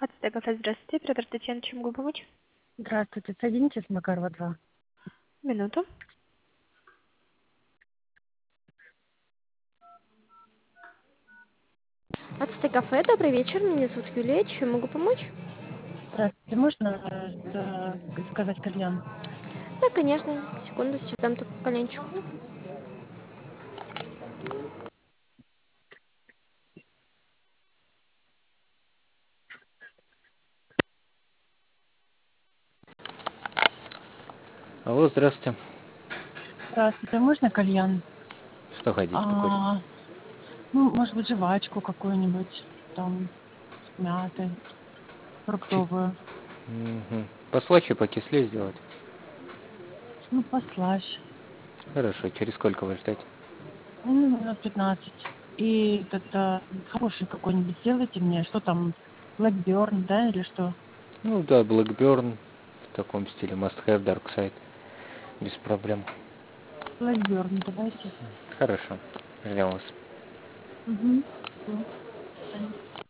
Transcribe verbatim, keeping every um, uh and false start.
Ацтека, здравствуйте. Оператор Татьяна, чем могу помочь? Здравствуйте, соедините с Макарова два. Минуту. Ацтек кафе, добрый вечер. Меня зовут Юлия. Чем могу помочь? Здравствуйте, можно э, э, сказать кальян? Да, конечно. Секунду, сейчас дам только коленчик. Алло, здравствуйте. Здравствуйте, можно кальян? Что хотите покурить? А, ну, может быть, жвачку какую-нибудь, там, с мятой, Чи- фруктовую. Мгм. Послаще, покислее сделать. Ну, послащ. Хорошо. Через сколько вы ждете? Ну, минут пятнадцать. И это хороший какой-нибудь сделайте мне. Что там, Blackburn, да, или что? Ну да, Blackburn в таком стиле. Must have Dark Side. Без проблем. Blackburn давайте. Хорошо. Ждем вас. Угу. Все.